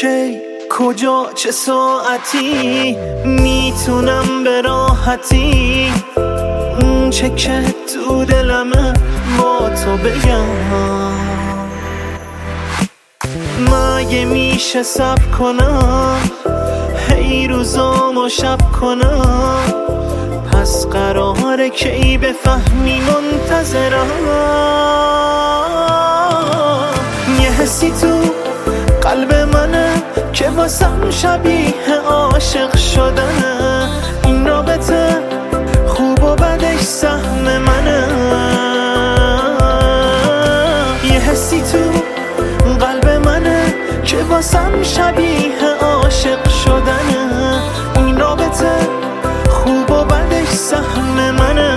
کی کجا چه ساعتی میتونم به راحتی اون چه که تو دلمه با تو بگم. مگه میشه صبر کنم هی روزامو شب کنم؟ پس قراره کی بفهمی منتظرم. یه حسی تو قلب منه که واسم شبیه عاشق شدنه. این رابطه خوب و بدش سهم منه. یه حسی تو قلب منه که واسم شبیه عاشق شدنه. این رابطه خوب و بدش سهم منه.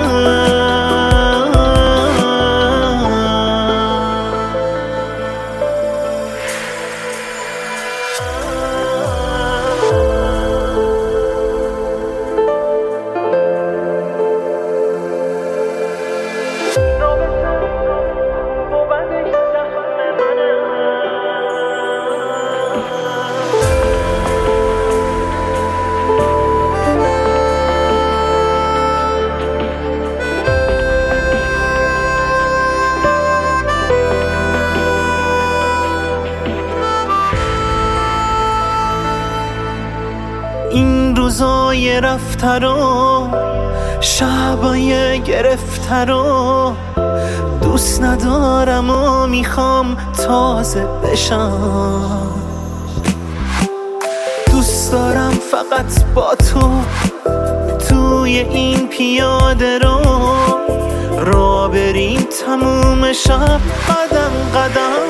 این روزای رفته رو شبای گرفته رو دوست ندارم و میخوام تازه بشم. دوست دارم فقط با تو توی این پیاده رو را بریم تموم شب قدم قدم.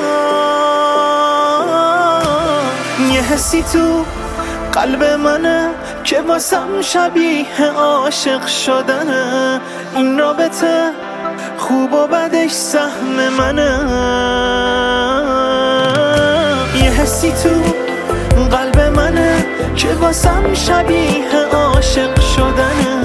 یه حسی تو قلب منه که واسم شبیه عاشق شدنه. این رابطه خوب و بدش سهم منه. یه حسی تو قلب منه که واسم شبیه عاشق شدنه.